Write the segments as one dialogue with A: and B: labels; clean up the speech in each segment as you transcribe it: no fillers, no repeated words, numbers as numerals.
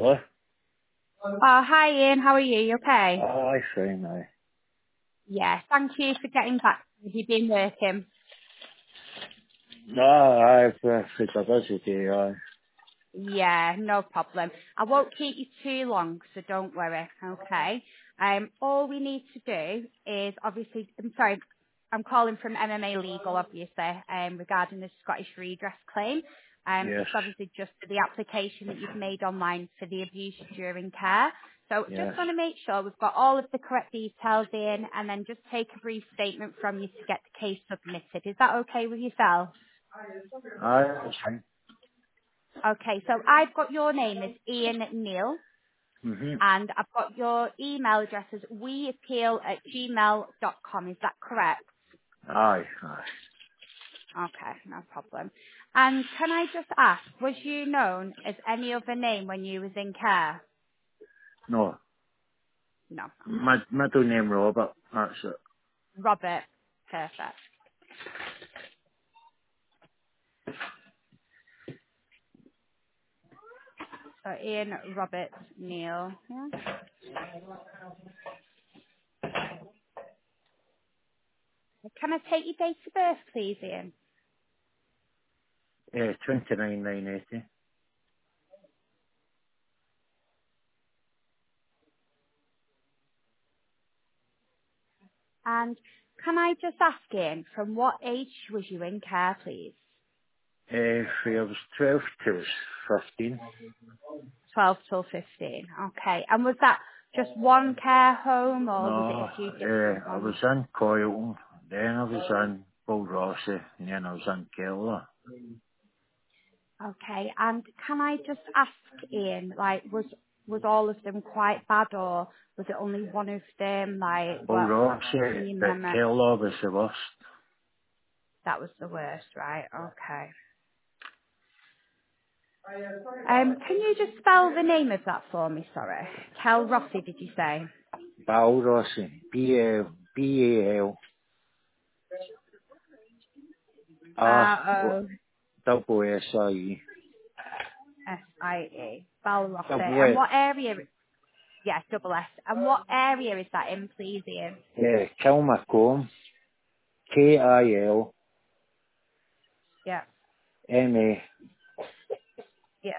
A: Hello?
B: Oh, hi Ian, how are you? You okay?
A: Oh, I fine now.
B: Yeah, thank you for getting back. Have you been working?
A: No, I've it's a busy day,
B: Yeah, no problem. I won't keep you too long, so don't worry, okay? All we need to do is obviously, I'm calling from MMA Legal, obviously, regarding the Scottish redress claim.
A: Yes,
B: It's obviously just for the application that you've made online for the abuse during care. So just
A: yes.
B: want to make sure we've got all of the correct details in and then just take a brief statement from you to get the case submitted. Is that okay with yourself?
A: That's fine.
B: Okay, so I've got your name as Ian Neal.
A: Mm-hmm.
B: And I've got your email address as weappeal@gmail.com. Is that correct?
A: Aye, aye.
B: Okay, no problem. And can I just ask, was you known as any other name when you was in care?
A: No,
B: No. Okay.
A: my middle name Robert, that's it.
B: Robert. Perfect. So Ian Robert Neil. Yeah. Can I take your date of birth, please, Ian?
A: 29,980.
B: And can I just ask, Ian, from what age was you in care, please?
A: When I was 12 to 15.
B: 12 till 15. Okay. And was that just one care home or was it
A: No,
B: a few different
A: I was
B: ones?
A: in Coylton, then I was in Rossi, and then I was in Keller.
B: Okay. And can I just ask, Ian, like, was all of them quite bad or was it only one of them? Like, what can
A: Rossi,
B: you
A: but
B: remember?
A: Keller was the worst.
B: That was the worst, right? Okay. Can you just spell the name of that for me? Sorry. Kel Rossi, did you say?
A: Bal Rossi,
B: R-O-S-I-E.
A: B-A-L-R-S-S-I-E.
B: Bal Rossi.
A: Double
B: And
A: S.
B: what area? Yeah, double S. And what area is that in, please, Ian?
A: Yeah, Kilmacombe, Kilmacombe,
B: Yeah, yeah.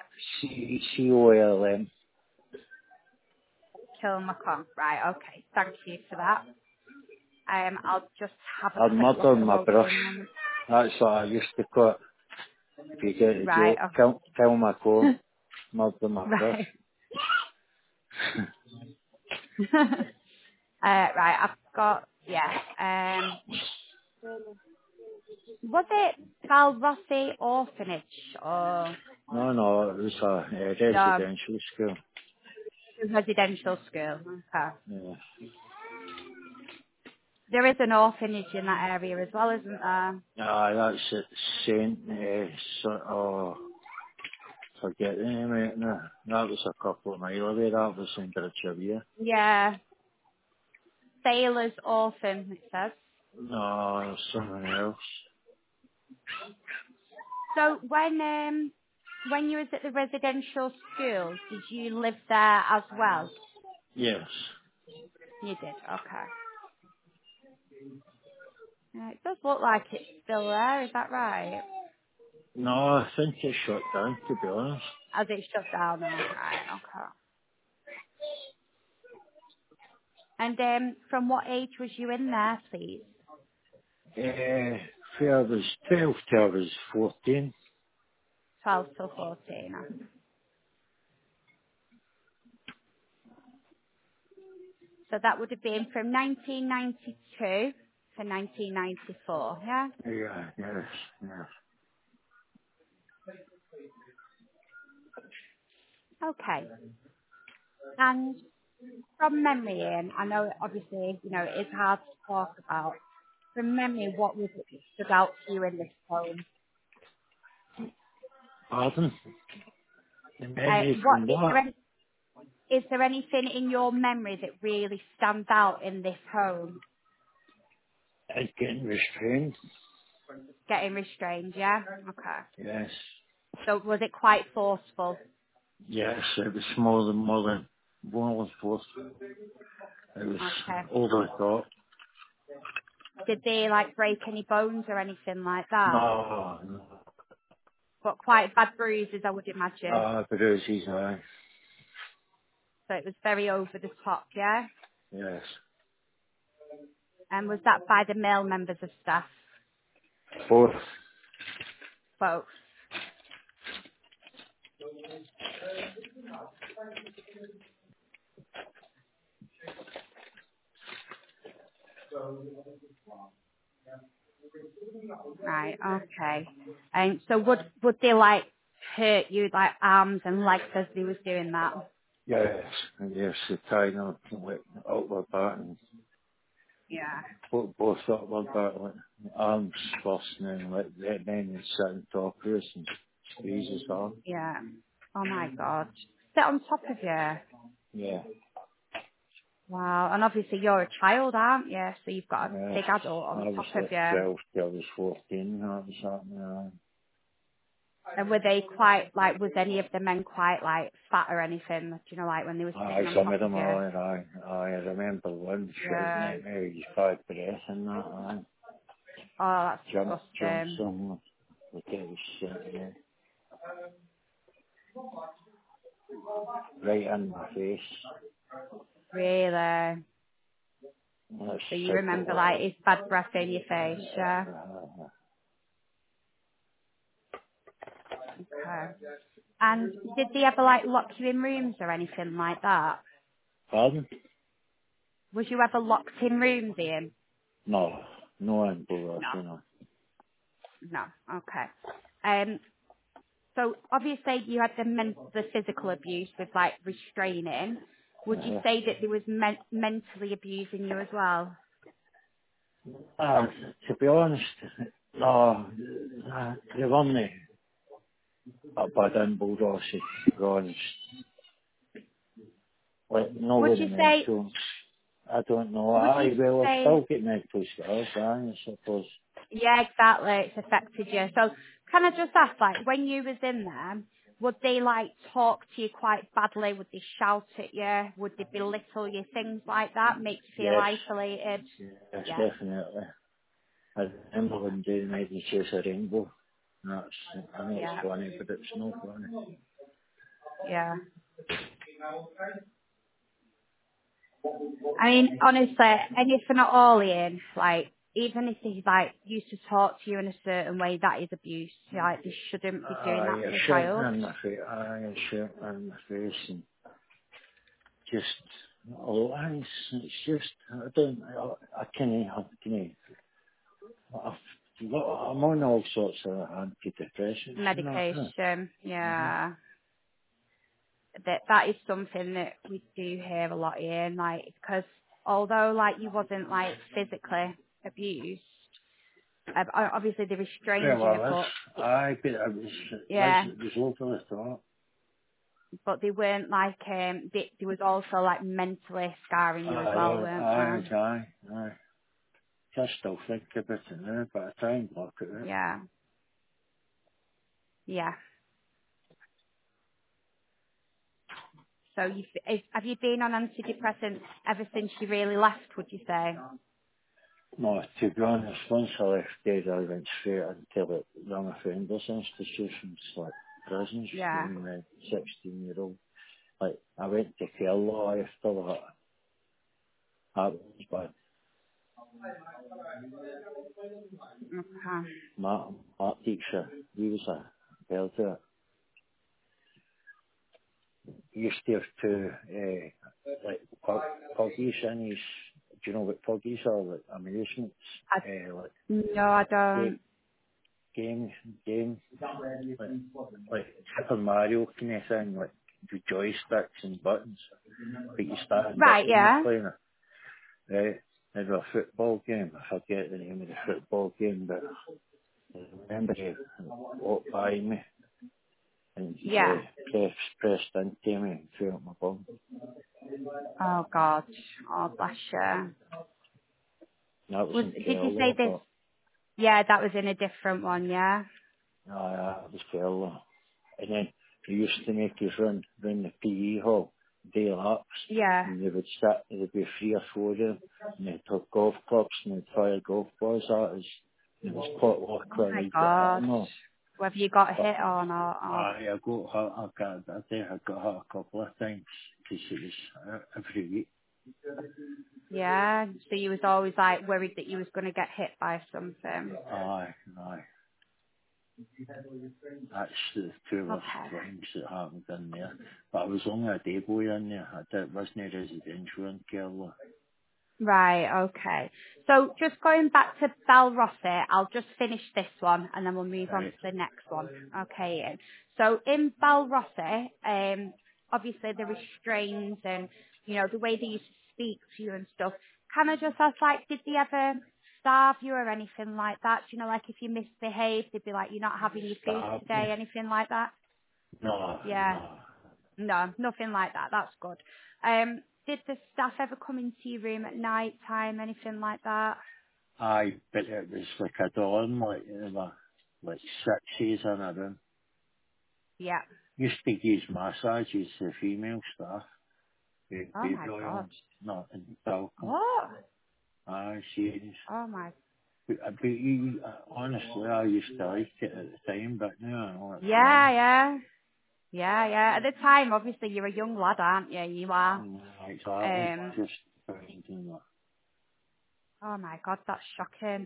B: Kilmacon. Right, okay. Thank you for that. I'll just have a
A: I'd
B: quick look.
A: murder
B: I
A: my
B: won't be
A: brush.
B: a moment.
A: That's what I used to call it. If you get a
B: Right,
A: joke, Kilmacombe, murder my brush.
B: right. Right, I've got, yeah. Was it Valrossi Orphanage or
A: No, it was a
B: no,
A: residential school.
B: residential school? Okay.
A: Yeah.
B: There is an orphanage in that area as well, isn't there?
A: That's at Saint, forget the name of it now. That was a couple of miles away, that was in Bridgeview.
B: Yeah. Sailor's Orphan, it says.
A: No, it was something else.
B: So when you was at the residential school, did you live there as well?
A: Yes.
B: You did, okay. It does look like it's still there, is that right?
A: No, I think it shut down, to be honest.
B: As it's shut down now, right, okay. And from what age was you in there, please?
A: When I was 12 till I was 14.
B: 12 till 14. So that would have been from 1992 to 1994, yeah?
A: Yeah, yes, yes.
B: Okay. And from memory, Ian, I know obviously, it's hard to talk about. From memory, what was it that stood out to you in this home?
A: Pardon? The memory
B: What
A: from
B: is there?
A: what?
B: Is there anything in your memory that really stands out in this home?
A: I getting restrained.
B: Getting restrained, yeah? Okay.
A: Yes.
B: So was it quite forceful?
A: Yes, it was more than one was forced. It was
B: Okay.
A: over the top.
B: Did they like break any bones or anything like that?
A: No, no.
B: But quite bad bruises, I would imagine.
A: Because he's
B: So it was very over the top, yeah?
A: yes.
B: And was that by the male members of staff?
A: Fourth.
B: Both. Right, okay. And so would they like hurt you like arms and legs as they was doing that?
A: Yes, yes, the tied up with outward part and
B: Yeah.
A: both upward part, like arms first and then then they sit on top of us and squeeze us off.
B: Yeah. Oh my god. Sit on top of you.
A: Yeah,
B: Wow. And obviously you're a child, aren't you? So you've got a
A: yes.
B: big adult on
A: I was
B: top of
A: like
B: you.
A: 12 till I was 14 that was happening.
B: And were they quite like, was any of the men quite like fat or anything? Do you know, like when they were sitting on
A: Some
B: top
A: of
B: of
A: them
B: you?
A: are, I remember one shouting
B: Yeah.
A: at me, he's bad breath and that,
B: Oh, that's
A: jump
B: disgusting.
A: some, look at his shit, yeah. Right in my face.
B: Really?
A: That's
B: So you
A: simple,
B: remember like his bad breath in your face, yeah? Okay. And did they ever like lock you in rooms or anything like that?
A: Pardon?
B: Was you ever locked in rooms, Ian?
A: No, no ambulance,
B: No.
A: you know.
B: No. Okay. So obviously you had the physical abuse with like restraining. Would you
A: Uh,
B: say that there was mentally abusing you as well?
A: uh, to be honest, no, they weren't a bad ambulance, to be honest. Like, no
B: Would
A: with the
B: you say?
A: mental. I don't know.
B: Would you
A: Well, I
B: say?
A: still get mental scars, I suppose.
B: Yeah, exactly. It's affected you. So can I just ask, like, when you was in there, would they like talk to you quite badly? Would they shout at you? Would they belittle you? Things like that make you feel
A: Yes,
B: isolated?
A: yes,
B: Yeah,
A: definitely. I remember when they made me chase a rainbow. That's, I know it's
B: yeah,
A: funny, but it's not funny.
B: yeah. I mean, honestly, anything at all, Ian, like, even if they like used to talk to you in a certain way, that is abuse. Like, they shouldn't be doing that
A: I
B: to a
A: shouting
B: child.
A: in my face, I shouting in my face and just, oh, it's just, I don't, I can't, I'm on all sorts of antidepressants and that, huh?
B: Medication,
A: Hmm.
B: yeah. That is something that we do hear a lot here, like, because although like you wasn't like physically abused, obviously they restrained
A: Yeah,
B: you,
A: well,
B: but
A: but
B: yeah,
A: it was over the top.
B: but they weren't like they was also like mentally scarring you as well, weren't they?
A: I just still think about it now, but I try and block it out.
B: Yeah, yeah. So have you been on antidepressants ever since you really left? Would you say?
A: No, to be honest, once I left there, I went straight into the young offenders institutions, like prisons,
B: Yeah.
A: when 16-year-old. Like, I went to Kerala after that. That was bad.
B: Okay.
A: My teacher, he was a belter. He used to have two, like, puggies in his, do you know what puggies are? Like, amusements,
B: I,
A: like,
B: no, I
A: ga-
B: don't.
A: game, like Super Mario kind of thing, like, with joysticks and buttons, but you stand up
B: Right.
A: when you're
B: Yeah.
A: playing it. Right? They were a football game. I forget the name of the football game, but I remember he walked by me and
B: Yeah.
A: pressed into me and threw up my bum.
B: Oh God. Oh bless you.
A: That was in
B: Did you say
A: Kerala,
B: this?
A: but
B: Yeah, that was in a different one. Yeah.
A: that was Kerala. And then they used to make us run the PE hall, day laps,
B: Yeah.
A: and they would sit, there'd be 3 or 4 of them, and they'd have golf clubs and they'd fire golf balls at us. And it was pot luck
B: Oh
A: when
B: my
A: we'd get hit
B: God.
A: and all.
B: Whether you got
A: But
B: hit or not. Oh.
A: I think I got hit a couple of times, because it was every week.
B: Yeah. So you was always like worried that you was going to get hit by something.
A: Aye. That's the 2 worst
B: Okay.
A: things that happened in there. But I was only a day boy in there. Wasn't a residential in Kerala.
B: Right, okay. So just going back to Balrossi, I'll just finish this one and then we'll move on to
A: Right.
B: the next one. Okay, Ian. So in Balrossi, obviously the restraints and, you know, the way they used to speak to you and stuff, can I just ask, like, did they ever starve you or anything like that? Do you know, like, if you misbehaved, they'd be like, you're not having your food
A: Stab me?
B: today, anything like that?
A: No.
B: Yeah. No, nothing like that. That's good. Did the staff ever come into your room at night time, anything like that?
A: Aye, but it was like a dawn, like, there were like 6 in a room.
B: Yeah.
A: Used to give massages to female staff.
B: Oh
A: Baby
B: my god.
A: oils, not in Falcon.
B: What?
A: Aye, serious.
B: Oh my.
A: But honestly, I used to like it at the time, but now I know it's
B: Yeah,
A: wrong.
B: yeah. Yeah, yeah. At the time, obviously, you're a young lad, aren't you? You are.
A: Exactly,
B: Um.
A: just finding that.
B: Oh my god, that's shocking.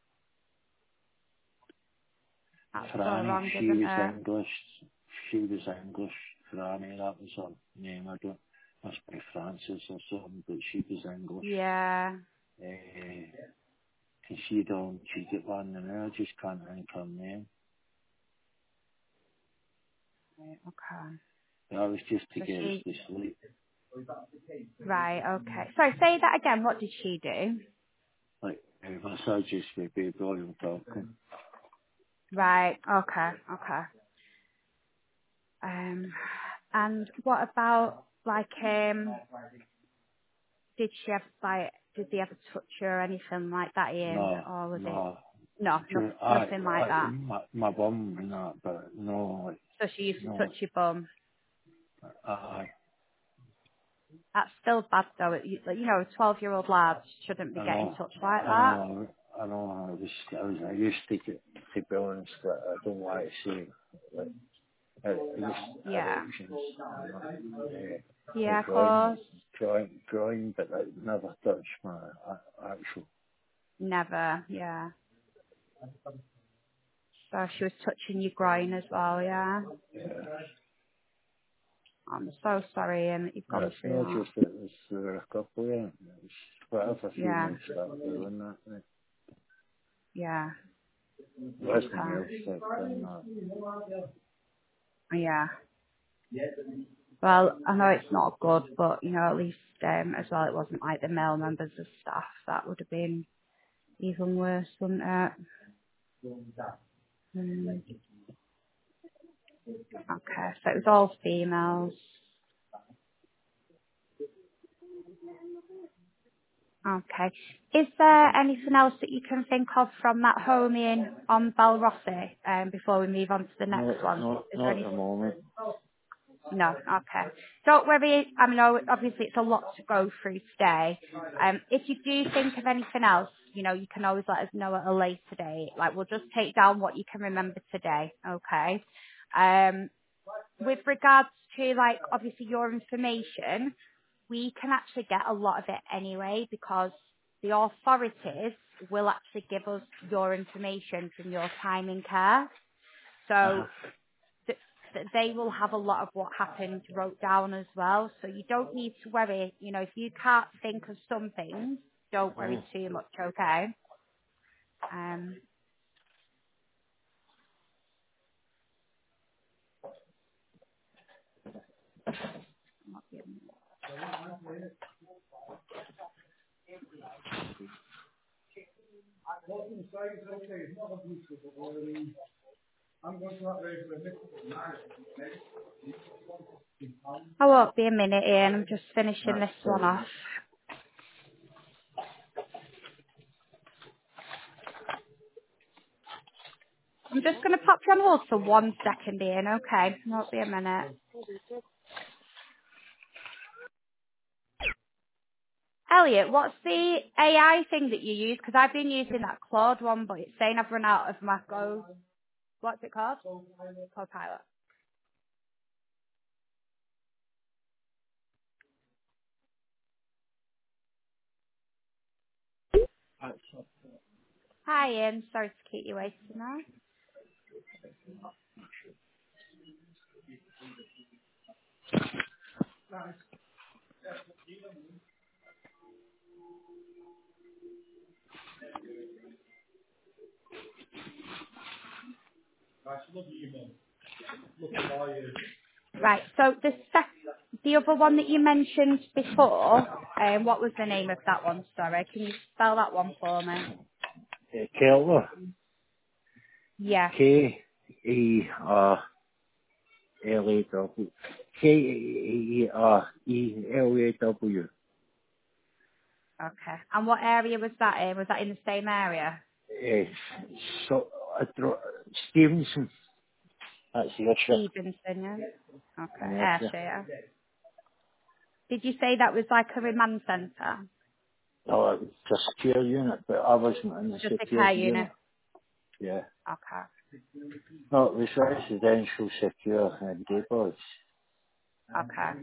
B: That's so
A: Franny,
B: wrong,
A: she
B: isn't
A: was
B: it?
A: English. She was English. Franny, that was her name. I don't, must be Francis or something, but she was English.
B: Yeah.
A: Can she don't cheat at one and I just can't think her name.
B: Right, okay.
A: That was just to
B: So
A: get us
B: she.
A: to sleep.
B: Right. Okay. Sorry. Say that again. What did she do?
A: Like, massages with baby oil talking.
B: Right. Okay. Okay. And what about like did they ever touch you or anything like that, Ian?
A: No,
B: Or was it
A: no.
B: no, nothing like that?
A: My bum and that, but no, like,
B: So she used to
A: no.
B: touch your bum.
A: Aye,
B: That's still bad though. You know, 12-year-old lads shouldn't be
A: I
B: getting
A: know,
B: touched like
A: I
B: that.
A: know, I know. I used to get, to be honest, but I don't want to say, like, I used
B: Yeah.
A: erections, you know,
B: Yeah,
A: like
B: of course.
A: drawing, but I never touched my actual.
B: Never. Yeah. So she was touching your groin as well. Yeah.
A: Yeah.
B: I'm so sorry, Ian, that you've gone
A: That's
B: through
A: not
B: that.
A: just it was there were a couple of them. It was whatever
B: Yeah.
A: female stuff doing that. It
B: Yeah.
A: wasn't else
B: Okay.
A: that done that.
B: Yeah. Well, I know it's not good, but you know, at least as well, it wasn't like the male members of staff. That would have been even worse, wouldn't it? Mm. Okay, so it was all females. Okay. Is there anything else that you can think of from that home in on Balrossi before we move on to the next one? Is there
A: Not at
B: any?
A: the moment.
B: No, okay. Don't worry. I mean, obviously it's a lot to go through today. If you do think of anything else, you know, you can always let us know at a later date. Like, we'll just take down what you can remember today, okay? With regards to, like, obviously your information, we can actually get a lot of it anyway because the authorities will actually give us your information from your time in care.
A: Uh-huh.
B: So that they will have a lot of what happened wrote down as well. So you don't need to worry. You know, if you can't think of some things, don't worry
A: Mm.
B: too much, okay? Um, I won't be a minute, Ian. I'm just finishing
A: That's
B: this one off. I'm just going to pop you on hold for 1 second, Ian, okay? Won't be a minute. Elliot, what's the AI thing that you use? Because I've been using that Claude one, but it's saying I've run out of my Go. What's it called? Copilot. Hi, Ian. Sorry to keep you waiting now. Right, so the other one that you mentioned before, what was the name of that one? Sorry, can you spell that one for me?
A: Keller.
B: Yeah.
A: Kerelaw. Kerelaw.
B: Okay. And what area was that in? Was that in the same area?
A: Uh, so, Stevenson. That's Yorkshire.
B: Stevenson, yeah. Okay,
A: Yorkshire.
B: Ayrshire. Did you say that was like a remand centre?
A: No, it was a secure unit, but I wasn't in the
B: Just a
A: secure
B: care unit?
A: unit. Yeah.
B: Okay.
A: No, it was residential secure and day boys.
B: Okay.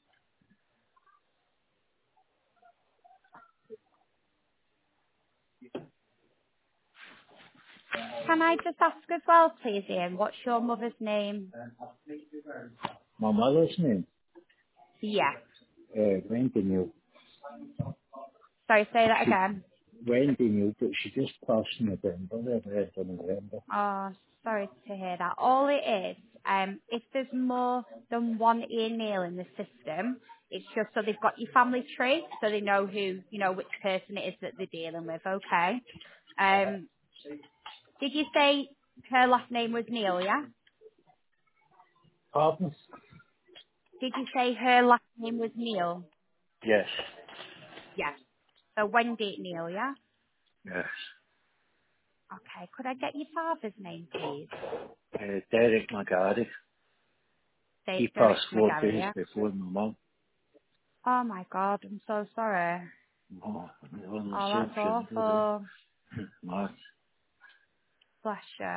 B: Can I just ask as well, please, Ian, what's your mother's name?
A: My mother's name,
B: Yeah.
A: Wendy Neal.
B: Sorry, say that
A: She,
B: again.
A: Wendy Neal, but she just passed in November, the end of November.
B: Oh, sorry to hear that. All it is, if there's more than one Ian Neil in the system, it's just so they've got your family tree, so they know who, which person it is that they're dealing with, okay? Um, did you say her last name was Neil, yeah?
A: Pardon?
B: Did you say her last name was Neil?
A: Yes.
B: Yes. So Wendy Neil, yeah?
A: Yes.
B: Okay, could I get your father's name, please?
A: Derek McGarry. He
B: Say Derek
A: passed 4 days
B: McGarry, yeah?
A: before my mum.
B: Oh my god, I'm so sorry.
A: Oh, we were on the
B: Oh,
A: same
B: that's
A: funeral.
B: awful.
A: Mad.
B: Bless you.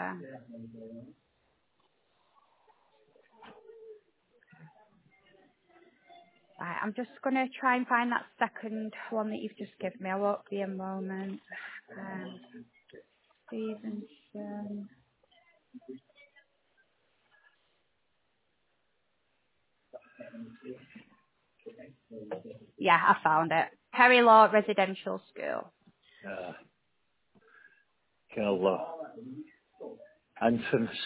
B: Right, I'm just going to try and find that second one that you've just given me. I won't be a moment. Stevenson. Yeah, I found it. Perry Law Residential School.
A: Keller. Infamous.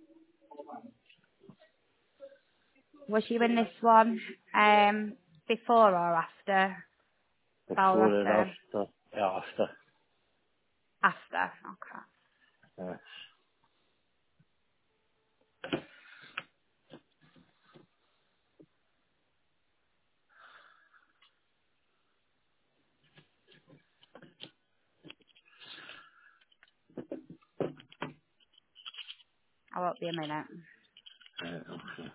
B: Was you in this one before or after
A: Before and
B: Balrasser?
A: after. After.
B: After, okay.
A: Yes.
B: I won't be a minute.
A: Okay.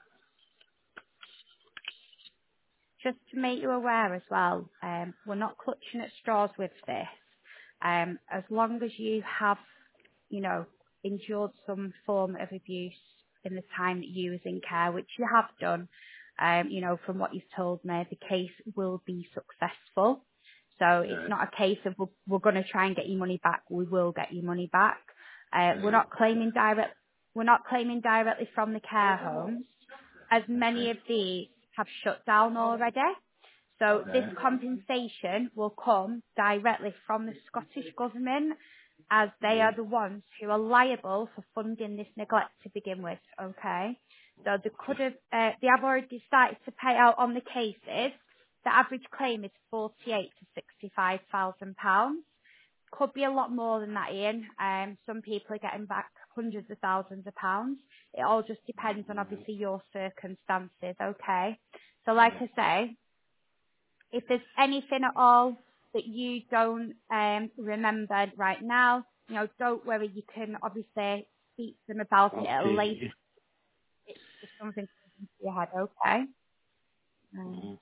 B: Just to make you aware as well, we're not clutching at straws with this. As long as you have, endured some form of abuse in the time that you was in care, which you have done, from what you've told me, the case will be successful. So it's not a case of we're going to try and get your money back. We will get your money back. We're not claiming directly from the care homes, as many
A: Okay.
B: of these have shut down already. So this
A: Right.
B: compensation will come directly from the Scottish Government, as they are
A: Right.
B: the ones who are liable for funding this neglect to begin with, okay? So they have already started to pay out on the cases. The average claim is 48 to 65,000 pounds. Could be a lot more than that, Ian. Some people are getting back hundreds of thousands of pounds. It all just depends on obviously your circumstances, okay? So like I say, if there's anything at all that you don't remember right now, don't worry. You can obviously speak to them about it at a later.
A: Okay.
B: If something comes into your head, okay?
A: Mhm.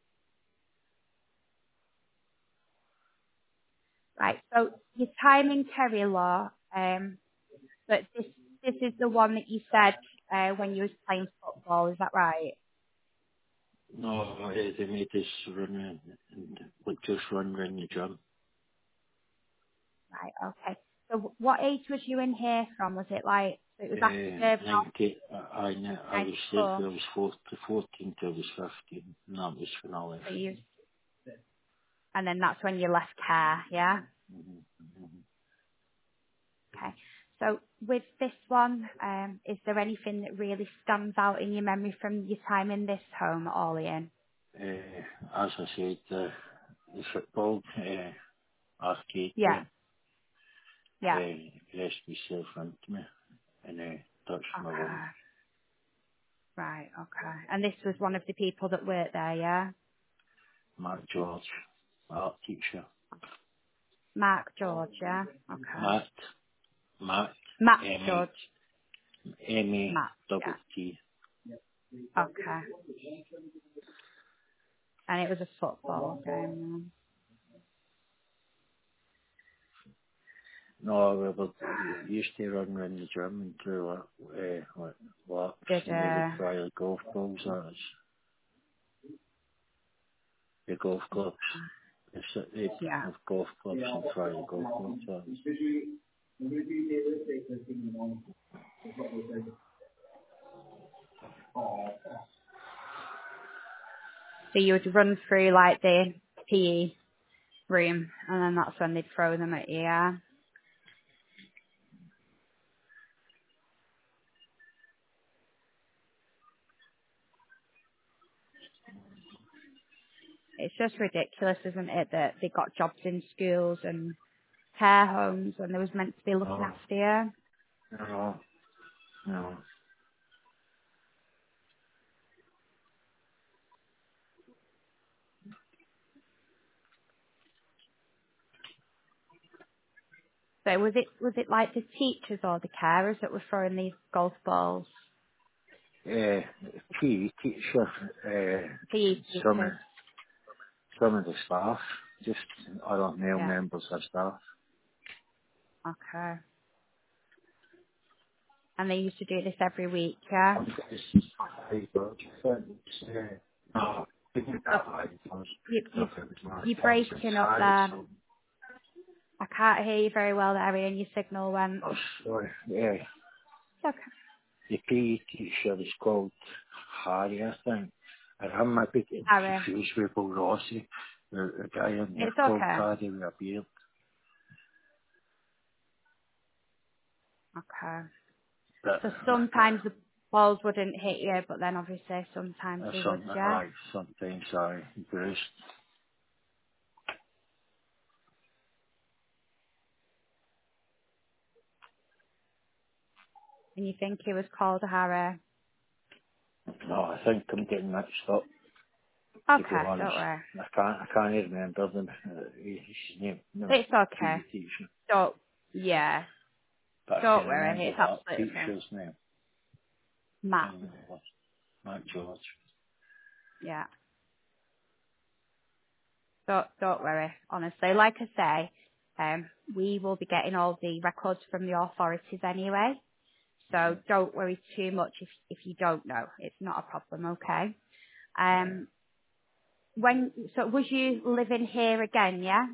B: Right. So your time in Terry Law, but this is the one that you said when you was playing football. Is that right?
A: No, they made us run and would just run around the gym.
B: Right. Okay. So what age was you in here from? Was it like it was after
A: 90, I was there
B: 94?
A: when I was 14 till I was 15, and that was when I left.
B: So you, and then that's when you left care, yeah?
A: Mhm, mhm.
B: Okay. So with this one, is there anything that really stands out in your memory from your time in this home at all, Ian?
A: As I said, the football, arcade
B: Yeah.
A: game,
B: Yeah.
A: pressed myself into me and touched my lung.
B: Okay. Right. Okay. And this was one of the people that worked there, yeah?
A: Mark George, my art teacher.
B: Mark George, yeah? Okay.
A: Matt, Matt,
B: Matt
A: M-A,
B: George.
A: M-A,
B: Matt,
A: double
B: yeah.
A: T.
B: Okay. And it was a football game.
A: No, we used to run around the gym and do like laps,
B: Did,
A: and they would fire the golf balls at us. The golf clubs. They'd
B: yeah.
A: have golf clubs and fire the golf balls at us.
B: So you would run through like the PE room and then that's when they'd throw them at you, yeah? It's just ridiculous, isn't it, that they got jobs in schools and care homes when they was meant to be looking
A: No,
B: after you.
A: no, no.
B: So was it like the teachers or the carers that were throwing these golf balls?
A: Uh, PE teacher,
B: PE
A: some of,
B: teachers.
A: some of the staff, just other male
B: Yeah.
A: members of staff.
B: Okay. And they used to do this every week, yeah?
A: It's high budget. No, it's not
B: Oh,
A: that high. It was,
B: you,
A: I
B: you,
A: think it was my
B: you're
A: thousand
B: breaking up
A: high,
B: there.
A: so,
B: I can't hear you very well there, Ian. Your signal went.
A: oh, sorry, yeah.
B: It's okay.
A: The PE teacher is called Harry, I think. And I might be getting
B: Harry.
A: confused with Bill Rossi, the guy in there
B: It's
A: called
B: okay.
A: Harry with a beard,
B: Okay.
A: but
B: So sometimes the balls wouldn't hit you, but then obviously sometimes they would, yeah?
A: sometimes I bruised.
B: And you think he was called a Harry.
A: No, I think I'm getting mixed up, to be
B: Okay,
A: honest.
B: don't worry.
A: I can't even remember them. His name, no,
B: It's okay.
A: PE teacher.
B: Don't, yeah.
A: But I can
B: Don't worry.
A: remember
B: It's
A: the art
B: absolutely fine.
A: teacher's name.
B: Matt.
A: And it was Matt George.
B: Yeah. Don't worry. Honestly, like I say, we will be getting all the records from the authorities anyway. So don't worry too much if you don't know. It's not a problem, okay? Um, so was you living here again, yeah?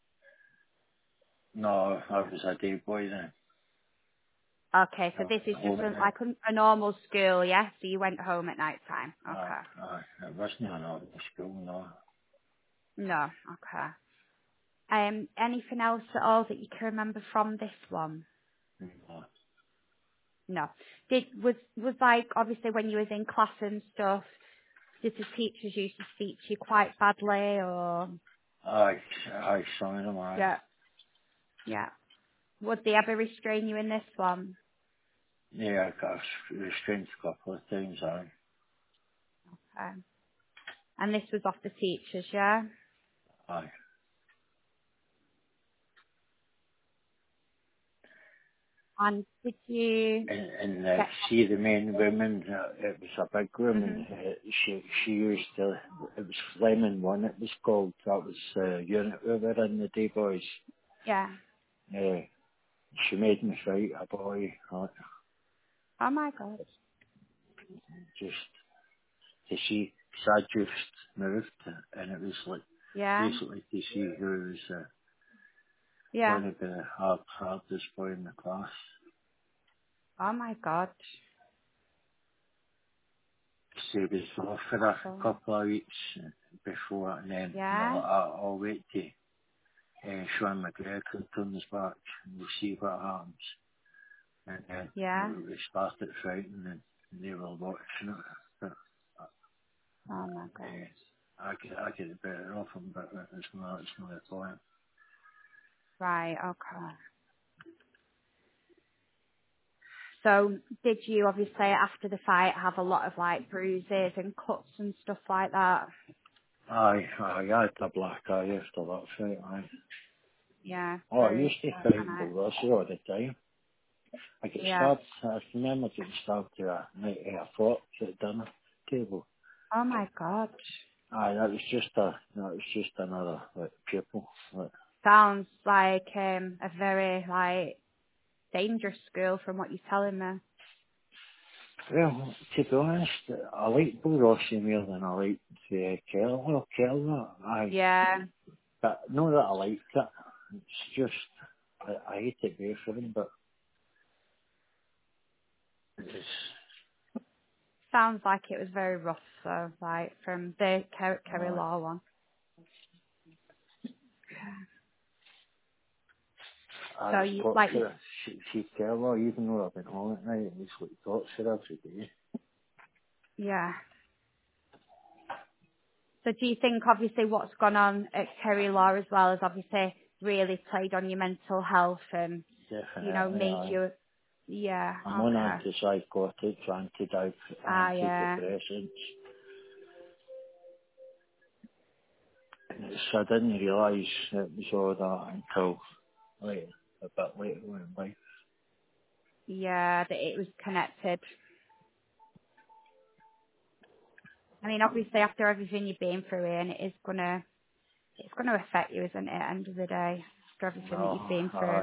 A: No, I was a day boy then.
B: Okay, so
A: No,
B: this is just
A: home
B: like a normal school, yeah? So you went home at night time.
A: Aye,
B: Okay.
A: aye. It wasn't an art school, no.
B: No, okay. Anything else at all that you can remember from this one?
A: No.
B: No. Was like obviously when you was in class and stuff, did the teachers used to speak to you quite badly or
A: Aye, some of them, aye.
B: yeah. Yeah. Would they ever restrain you in this one?
A: Yeah, I got restrained a couple of times, aye.
B: Okay. And this was off the teachers, yeah?
A: Aye.
B: And did you
A: And
B: get?
A: see the main woman, it was a big woman.
B: Hmm.
A: She used to, it was Fleming One. It was called. That was unit we were in the day boys.
B: Yeah.
A: Uh, she made me fight a boy.
B: Oh my God.
A: Just to see, cause I just moved, and it was like
B: Yeah.
A: basically to see who was
B: Yeah.
A: going to be the hardest boy in the class.
B: Oh my God.
A: So it was off for a
B: Awful.
A: couple of weeks before, and then
B: Yeah.
A: well, I'll wait to Sean McGregor comes back and we'll see what happens. And then
B: Yeah.
A: we started fighting and they were watching it. But
B: Oh my God.
A: I get the better off him, but it's not the point.
B: Right. Okay. So did you obviously after the fight have a lot of like bruises and cuts and stuff like that?
A: I had a black eye after that fight, aye.
B: Yeah.
A: Oh, I
B: Bruised.
A: used to
B: And
A: fight Borussia all the time. I get
B: yeah.
A: stabbed, I remember getting stabbed to a night a fork at the dinner table.
B: Oh my God.
A: Aye, that was just another, like, pupil. Like,
B: Sounds like a very like dangerous school from what you're telling me.
A: well, to be honest, I like Borussia more than I like Keller. Well, Keller, aye.
B: Yeah.
A: But not that I liked it. It's just, I hate it both for them, but it's,
B: Sounds like it was very rough though, like from the Kerry
A: uh,
B: Law one. So
A: I
B: you like you
A: torture. She Keller, even though I've been on it now, it's like torture every day.
B: yeah. So do you think obviously what's gone on at Kerry Law as well has obviously really played on your mental health and, you know,
A: Definitely,
B: made
A: aye.
B: you, yeah,
A: I'm on
B: okay.
A: antipsychotics,
B: Ah, yeah,
A: antidepressants. And I didn't realise it was all that until like, a bit later in life.
B: yeah, that it was connected. I mean, obviously after everything you've been through and it's gonna affect you, isn't it, at the end of the day, after everything that you've
A: Oh,
B: been
A: aye.
B: through.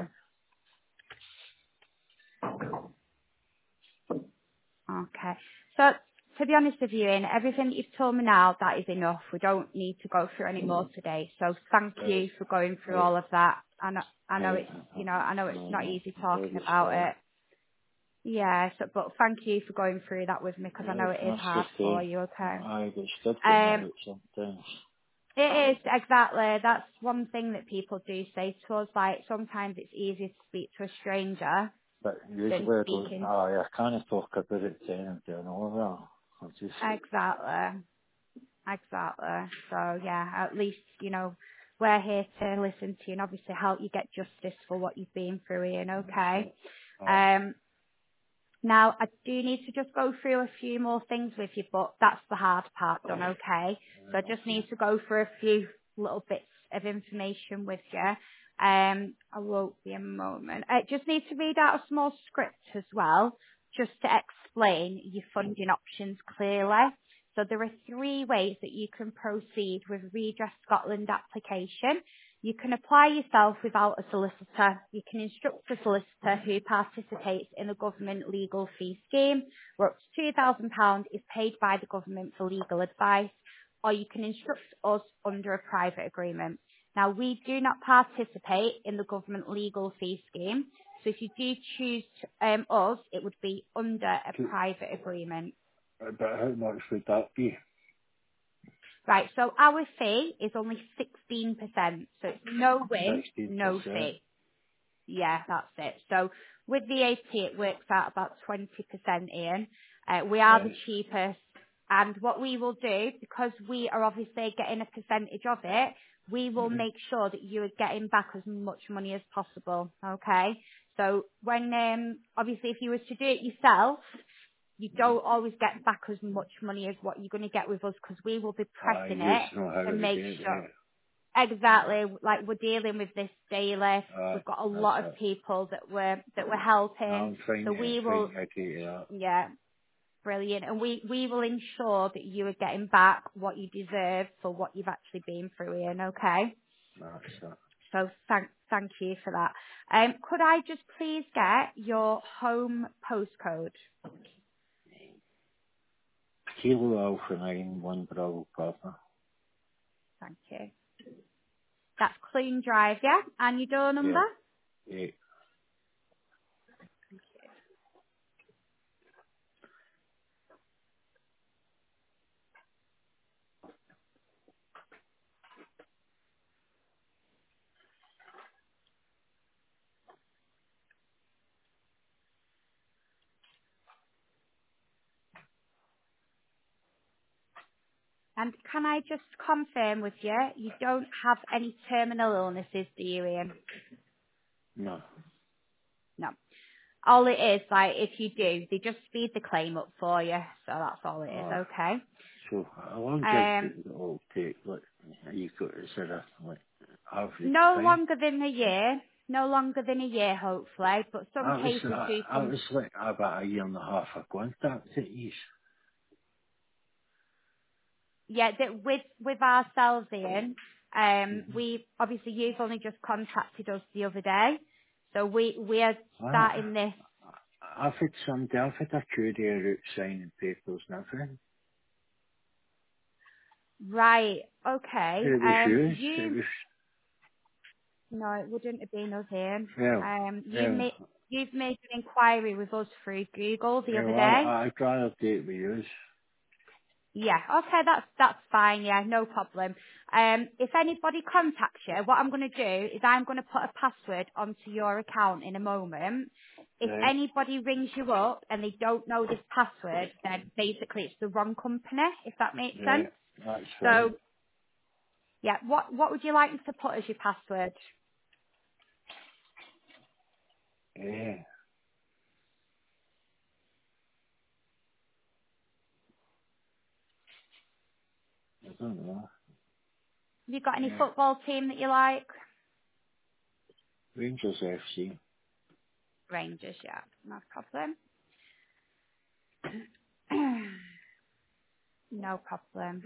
B: Okay. So to be honest with you, Ian, everything that you've told me now, that is enough. We don't need to go through any more today. So thank
A: Right,
B: you for going through
A: right,
B: all of that. I know
A: right.
B: it's, you know, I know it's
A: No,
B: not
A: no,
B: easy
A: I'm
B: talking
A: really
B: about
A: sorry.
B: it. Yeah, so, but thank you for going through that with me because I know
A: Right,
B: it is
A: that's
B: hard for
A: okay.
B: you, okay?
A: I get stuck in my
B: Um,
A: head sometimes.
B: it is, exactly. That's one thing that people do say to us, like sometimes it's easier to speak to a stranger
A: But
B: than
A: usually I don't,
B: speaking.
A: I can't talk about it to anybody and all that. I just,
B: Exactly. Exactly. So yeah, at least, you know, we're here to listen to you and obviously help you get justice for what you've been through, Ian, okay?
A: uh,
B: Um, now I do need to just go through a few more things with you, but that's the hard part done, okay? So I just
A: okay.
B: need to go through a few little bits of information with you. I won't be a moment. I just need to read out a small script as well, just to explain your funding options clearly. So there are three ways that you can proceed with Redress Scotland application. You can apply yourself without a solicitor. You can instruct a solicitor who participates in the government legal fee scheme, where up to £2,000 is paid by the government for legal advice, or you can instruct us under a private agreement. Now, we do not participate in the government legal fee scheme, so if you do choose us, it would be under a private agreement.
A: But how much would that be?
B: Right, so our fee is only 16%, so it's no win, no
A: 16%.
B: fee. Yeah, that's it. So with VAT, it works out about 20% in. We are the
A: Right.
B: cheapest. And what we will do, because we are obviously getting a percentage of it, we will
A: Mm-hmm.
B: make sure that you are getting back as much money as possible. Okay? So when, obviously if you were to do it yourself, you don't always get back as much money as what you're going to get with us because we will be
A: I
B: pressing
A: used
B: it
A: to know how
B: to
A: to
B: make
A: do it,
B: sure.
A: right?
B: exactly, like we're dealing with this daily. We've got a
A: That's
B: lot of
A: it.
B: people that we're helping.
A: I'm trying
B: So
A: to,
B: we
A: trying
B: will,
A: to educate that.
B: yeah, brilliant. And we will ensure that you are getting back what you deserve for what you've actually been through, Ian, okay?
A: That's it.
B: So thank you for that. Could I just please get your home postcode?
A: Kilo Alpha 9, 1 Bravo Papa.
B: Thank you. That's Clune Drive, yeah? And your door number?
A: Yeah. 8.
B: And can I just confirm with you, you don't have any terminal illnesses, do you, Ian?
A: No.
B: No. All it is, like, if you do, they just speed the claim up for you. So that's all it is,
A: Uh,
B: okay?
A: so how long does
B: Um,
A: it all take? Like, you got, is it a, like, average
B: no
A: time?
B: longer than a year. No longer than a year, hopefully. But some cases do
A: I
B: come.
A: was like about a year and a half ago, and that was it, yes.
B: Yeah, that with ourselves, Ian,
A: Mm-hmm.
B: we obviously you've only just contacted us the other day, so we are starting this.
A: I've had somebody, I've had a courier out signing papers and everything.
B: Right, okay.
A: It was yours. It
B: You
A: was,
B: no, it wouldn't have been us, Ian.
A: well,
B: You you've made an inquiry with us through Google the other
A: well,
B: day.
A: I'd rather do it with yours.
B: Yeah, okay, that's fine. Yeah, no problem. If anybody contacts you, what I'm going to do is I'm going to put a password onto your account in a moment. If
A: Right,
B: anybody rings you up and they don't know this password, then basically it's the wrong company, if that makes sense.
A: right, that's fine.
B: So, yeah, what would you like me to put as your password?
A: Yeah, I don't know.
B: Have you got any
A: Yeah.
B: football team that you like?
A: Rangers FC.
B: Rangers, yeah, no problem. No problem.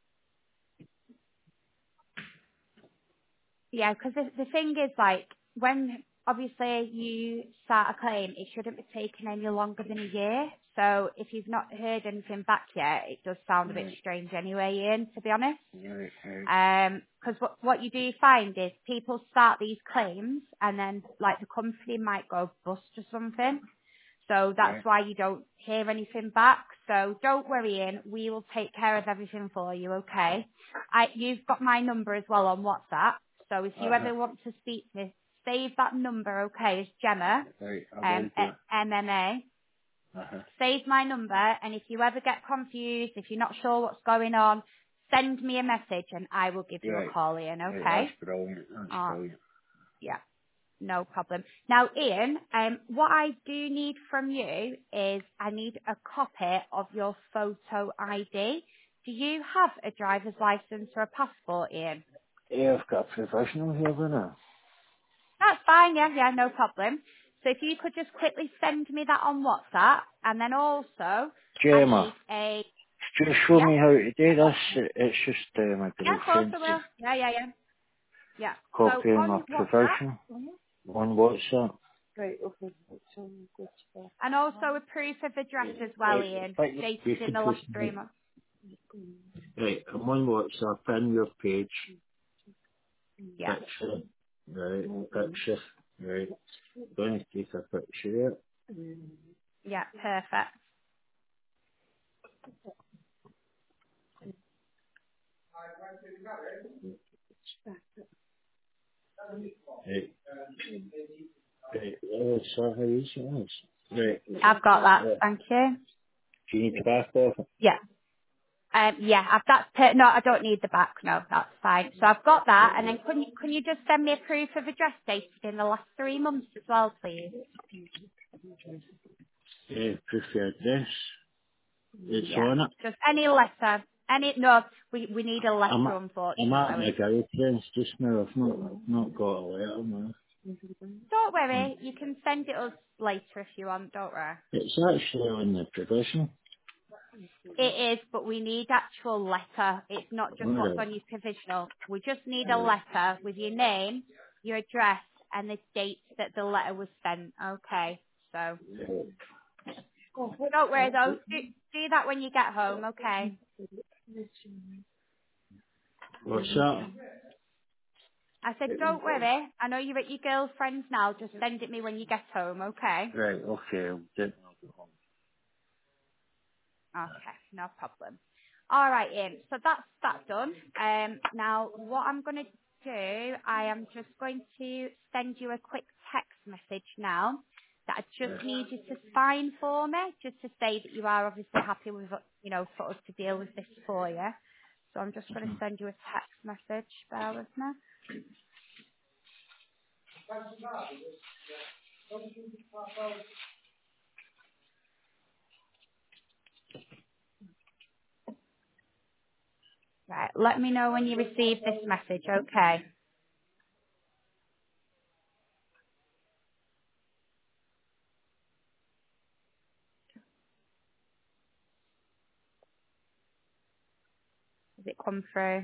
B: Yeah, because the thing is, like, when obviously you start a claim, it shouldn't be taking any longer than a year. So if you've not heard anything back yet, it does sound a bit
A: Right,
B: strange anyway, Ian, to be honest.
A: right, right.
B: Because what you do find is people start these claims and then, like, the company might go bust or something. So that's
A: Right.
B: why you don't hear anything back. So don't worry, Ian. We will take care of everything for you, okay? You've got my number as well on WhatsApp. So if you
A: Uh-huh.
B: ever want to speak to me, save that number, okay? It's Gemma,
A: Right, I will do.
B: at MMA.
A: Uh-huh.
B: Save my number, and if you ever get confused, if you're not sure what's going on, send me a message and I will give you a
A: Right,
B: call, Ian,
A: right, that's
B: okay?
A: brilliant, that's
B: Uh,
A: brilliant.
B: yeah. No problem. Now, Ian, what I do need from you is I need a copy of your photo ID. Do you have a driver's license or a passport, Ian?
A: Yeah, I've got a professional here, haven't I?
B: That's fine, yeah, no problem. So if you could just quickly send me that on WhatsApp, and then also I
A: Gemma,
B: need a
A: just show
B: yeah,
A: me how to do this. It's just my
B: yeah, of course
A: girlfriend
B: I
A: to
B: will. Yeah. So
A: copy of my
B: on WhatsApp,
A: profession on WhatsApp.
B: and also a proof of address as well,
A: Right,
B: Ian,
A: but you
B: dated in
A: can
B: the last
A: just,
B: 3 months.
A: right, I'm on WhatsApp, in your page,
B: Yeah.
A: picture, right, picture, right, going to take a picture
B: Yeah, perfect.
A: right, right, oh, so how easy it is. Right,
B: I've got that.
A: yeah.
B: Thank you.
A: Do you need the back off it?
B: Yeah. Yeah, no, I don't need the back. No, that's fine. So I've got that, and
A: Right,
B: then can you just send me a proof of address dated in the last 3 months as well, please?
A: yeah, proof of address. It's
B: Yeah.
A: on it.
B: Just any letter, no. We need a letter,
A: I'm at my
B: unfortunately.
A: girlfriend's just now. I've not got a letter now.
B: Don't
A: Hmm.
B: worry, you can send it us later if you want, don't worry.
A: It's actually on the provision.
B: It is, but we need actual letter. It's not just what's
A: Alright.
B: on your provisional. We just need a
A: Right.
B: letter with your name, your address, and the date that the letter was sent. Okay, so
A: Right.
B: don't worry though. Do that when you get home. Okay.
A: What's that?
B: I said, don't worry. I know you're at your girlfriend's now. Just send it me when you get home. Okay.
A: Right, okay, I'll do it.
B: Okay, no problem. All right, Ian. So that's done. Now what I'm going to do, I am just going to send you a quick text message now that I just need you to sign for me, just to say that you are obviously happy with, for us to deal with this for you. So I'm just going to send you a text message. Bear with me. Right. Let me know when you receive this message. Okay. Does it come through?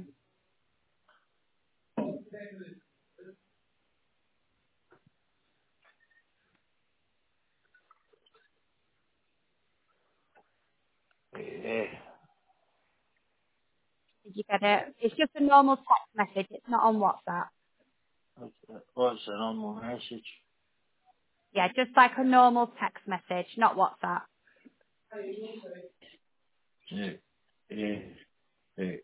A: Yeah.
B: Did you get it? It's just a normal text message. It's not on WhatsApp.
A: What's the normal message?
B: Yeah, just like a normal text message, not WhatsApp.
A: Yeah. Yeah. Right.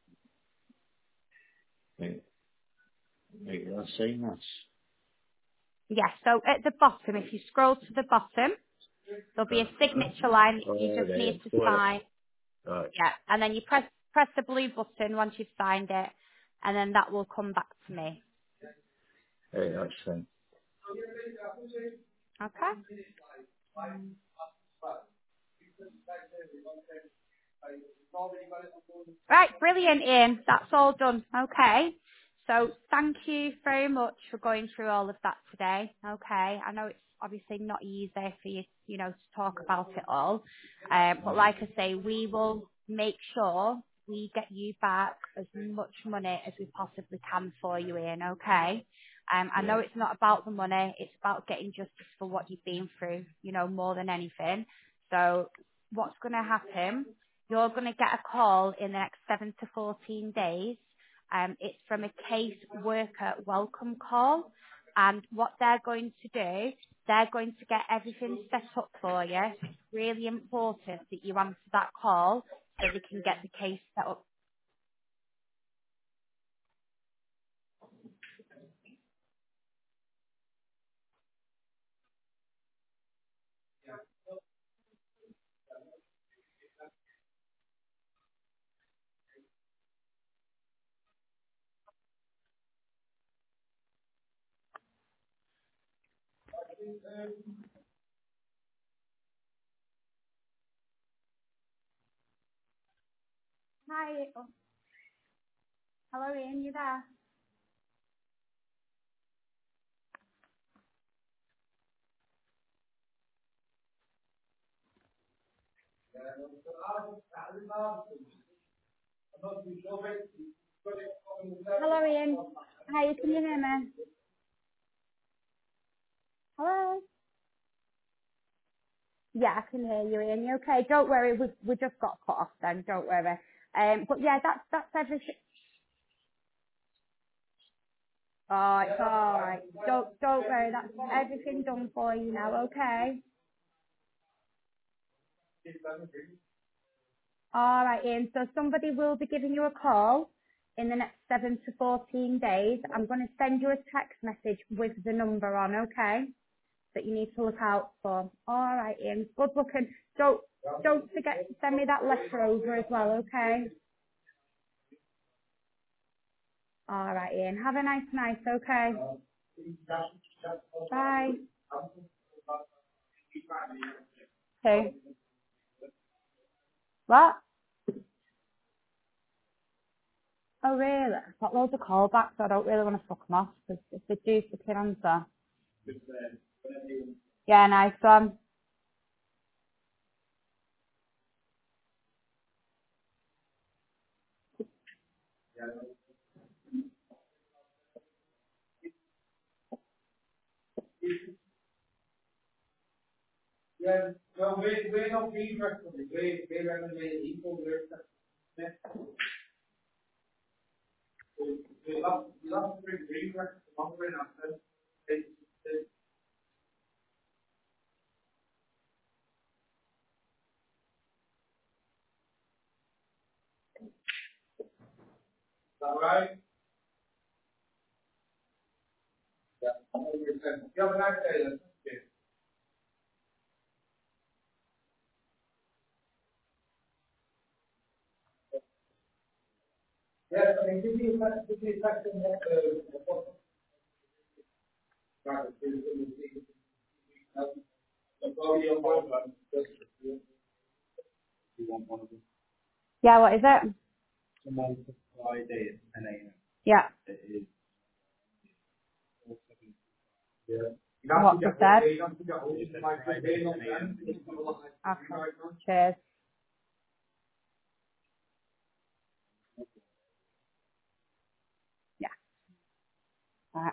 A: Right. Right. I'll sign this.
B: Yeah, so at the bottom, if you scroll to the bottom, there'll be a signature line that you just
A: Alright,
B: need
A: I've
B: to
A: got it.
B: sign.
A: Right.
B: Yeah, and then you press the blue button once you've signed it, and then that will come back to me.
A: Right, that's fine.
B: Okay? Right, brilliant, Ian. That's all done. Okay. So thank you very much for going through all of that today. Okay. I know it's obviously not easy for you, to talk about it all. But like I say, we will make sure we get you back as much money as we possibly can for you, Ian. Okay. I
A: Yeah.
B: know it's not about the money. It's about getting justice for what you've been through, more than anything. So what's going to happen? You're going to get a call in the next 7 to 14 days. It's from a case worker welcome call. And what they're going to do, they're going to get everything set up for you. It's really important that you answer that call so they can get the case set up. Hi. Oh, hello, Ian. You there? Hello, Ian. Hi, can you hear me? Hello? Yeah, I can hear you, Ian. You okay? Don't worry, we just got cut off then. Don't worry. But yeah, that's everything. Oh, it's all right. Don't worry. That's everything done for you now. Okay. All right, Ian. So somebody will be giving you a call in the next 7 to 14 days. I'm going to send you a text message with the number on. Okay. That you need to look out for. All right, Ian. Good luck and don't forget to send me that letter over as well. Okay. All right, Ian. Have a nice night. Okay. Bye. Okay. What? Oh really? I've got loads of callbacks, so I don't really want to fuck them off, because if they do fucking answer. Yeah, nice one. Yeah, what is it? Yeah. What you said? Okay. Cheers. Yeah. Right.